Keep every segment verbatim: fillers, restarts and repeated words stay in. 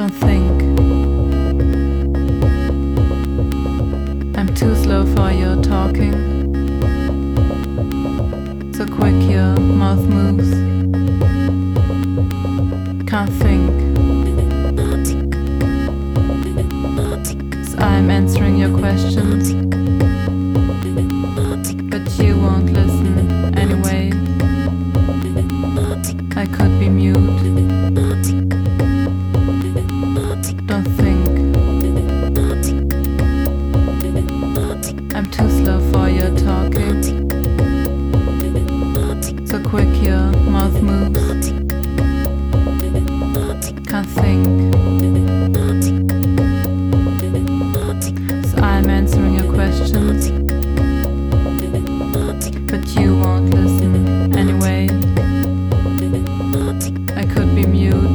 Don't think. I'm too slow for your talking. So quick your mouth moves. Can't think. So I'm answering your questions, but you won't listen anyway. I could be mute. Don't think. I'm too slow for your talking. So quick your mouth moves. Can't think. So I'm answering your questions, but you won't listen anyway. I could be mute.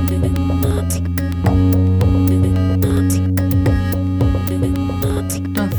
Don't